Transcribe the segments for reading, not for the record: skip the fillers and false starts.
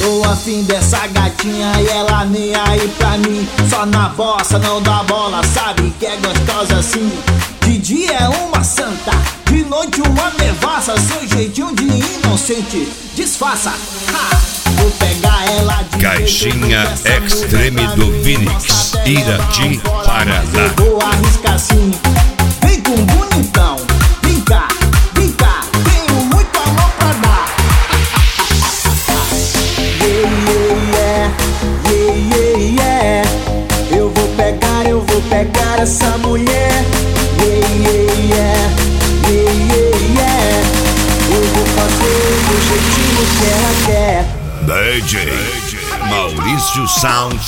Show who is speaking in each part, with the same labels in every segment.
Speaker 1: Tô afim dessa gatinha e ela nem aí pra mim. Só na bossa, não dá bola, sabe que é gostosa assim. De dia é uma santa, de noite uma devassa. Seu jeitinho de inocente, disfarça. Ha! Vou pegar ela de
Speaker 2: Caixinha Extreme do Vinix, Irati, Paraná.
Speaker 1: Vou arriscar sim. Vem com bonitão, vem cá, tenho muito amor pra dar. Yeah. Eu vou pegar essa mulher. Yeah. Eu vou fazer do jeitinho que ela quer.
Speaker 2: DJ Maurício Sound.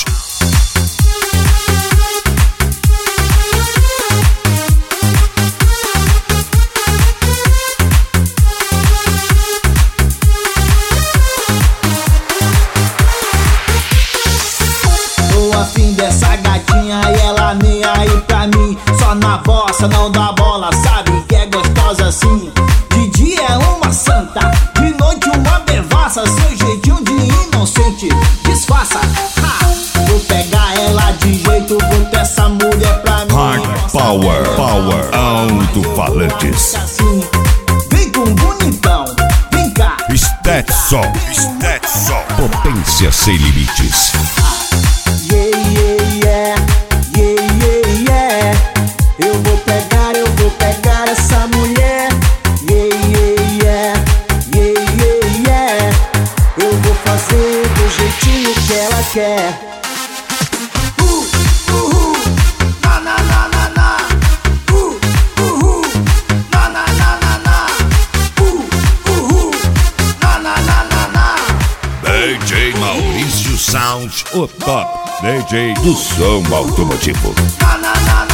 Speaker 1: Tô afim dessa gatinha e ela nem aí pra mim. Só na bossa, não dá bola, sabe que é gostosa assim. De dia é uma santa, de noite uma devassa. Seu jeitinho de inocente, disfarça. Ha! Vou pegar ela de jeito, vou ter essa mulher pra mim.
Speaker 2: Hard Power Alto-Falantes.
Speaker 1: Assim, vem com bonitão, vem cá.
Speaker 2: Stetson, potência sem limites.
Speaker 1: Yeah. Eu vou pegar essa mulher. Yeah. Eu vou fazer do jeitinho que ela quer.
Speaker 2: DJ Maurício Sound, o top DJ do som automotivo.
Speaker 1: Na